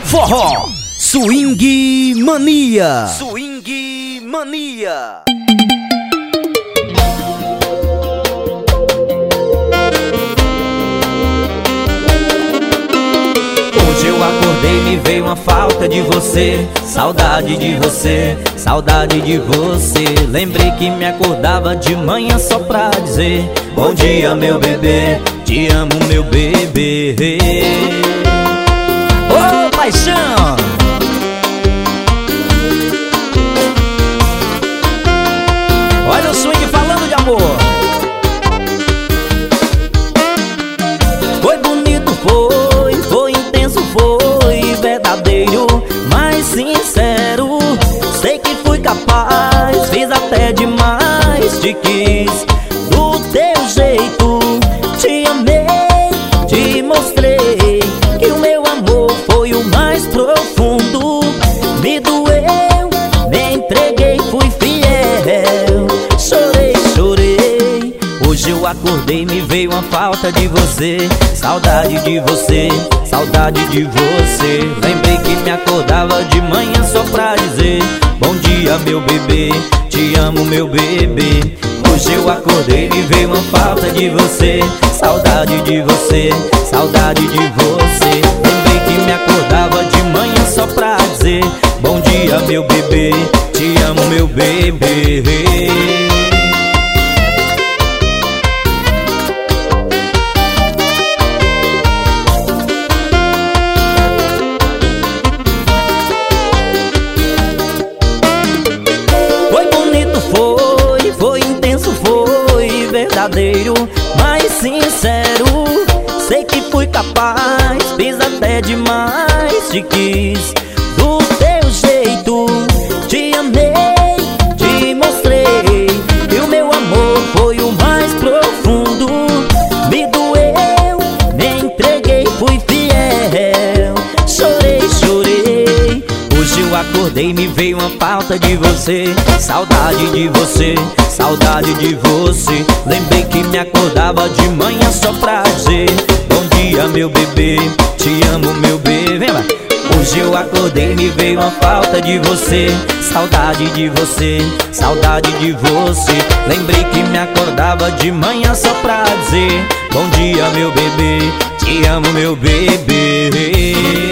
Forró, Swing Mania. Swing Mania. Hoje eu acordei e me veio uma falta de você, saudade de você, saudade de você. Lembrei que me acordava de manhã só pra dizer: bom dia, meu bebê, te amo, meu bebê. Ô, paixão! Olha o swing falando de amor. Foi bonito, foi intenso, foi verdadeiro, mas sincero. Sei que fui capaz, fiz até demais, te quis do teu jeito, te amei, te mostrei que o meu amor foi o mais profundo. Me doeu, me entreguei, fui fiel. Chorei, chorei. Hoje eu acordei e me veio uma falta de você, saudade de você, saudade de você. Lembrei que me acordava de manhã só pra dizer: bom dia, meu bebê, te amo, meu bebê. Hoje eu acordei e me veio uma falta de você, saudade de você, saudade de você. Lembrei que me acordava de manhã só pra dizer: bom dia, meu bebê, te amo, meu bebê. Foi intenso, foi verdadeiro, mas sincero. Sei que fui capaz, fiz até demais, te quis do teu jeito, te amei, te mostrei que o meu amor foi o mais profundo. Me doeu, me entreguei, fui fiel. Chorei, chorei. Hoje eu acordei e me veio uma falta de você, saudade de você, saudade de você. Lembrei que me acordava de manhã só pra dizer: bom dia, meu bebê, te amo, meu bebê. Vem lá. Hoje eu acordei e me veio uma falta de você, saudade de você, saudade de você. Lembrei que me acordava de manhã só pra dizer: bom dia, meu bebê, te amo, meu bebê.